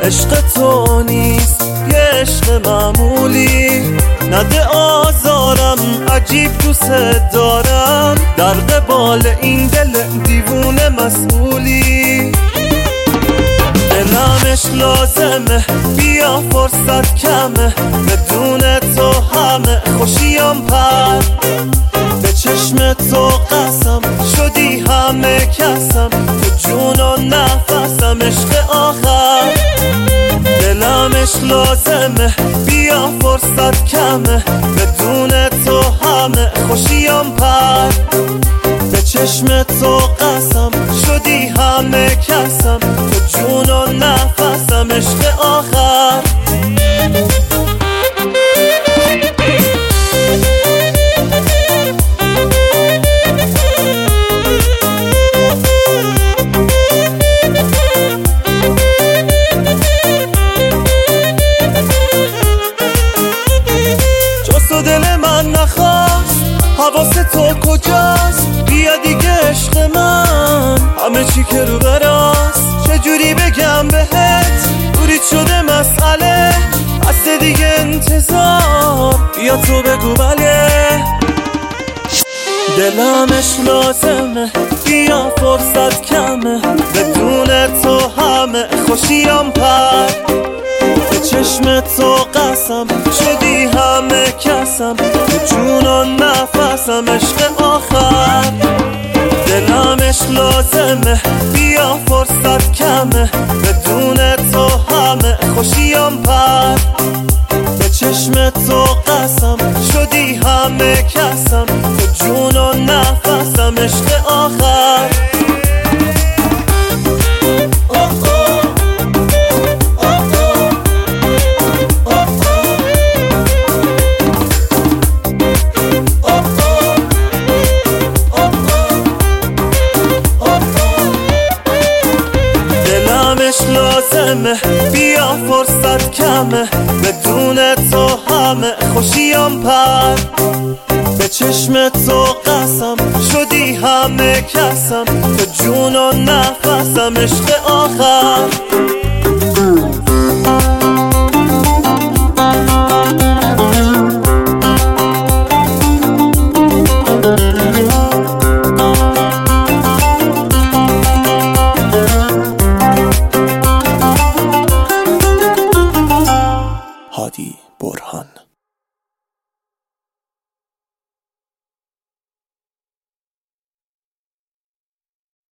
عشق تو نیست یه عشق معمولی، نده آزارم عجیب دوست دارم، در قبال این دل دیوونه مسئولی. دلمش لازمه بیا فرصت کمه، بدون تو همه خوشیم پر، به چشم تو قسم شدی همه کسم، تو جون و نفسم عشق آخر. دلمش لازمه بیا فرصت کمه، بدون تو همه خوشیم پر، به چشم تو قسم شدی همه کسم، تو جون و نفسم عشق آخر. دل من نخواست حواس تو کجاست، بیا دیگه عشق من، همه چی که رو براست، چجوری بگم بهت برید شده مسئله، هسته دیگه انتظار، بیا تو بگو بله. دلمش لازمه بیا فرصت کمه، بدون تو همه خوشیم پر، به چشم تو قسم شدی همه کسم، تو جون و نفسم عشق آخر. دلمش لازمه بیا فرصت کمه، بدون تو همه خوشیم پر، به چشم تو قسم شدی همه کسم، تو جون و نفسم عشق آخر. لازمه بیا فرصت کمه، بدون تو همه خوشیم پر، به چشم تو قسم شدی همه کسم، تو جون و نفسم عشق آخر. هادی برهان.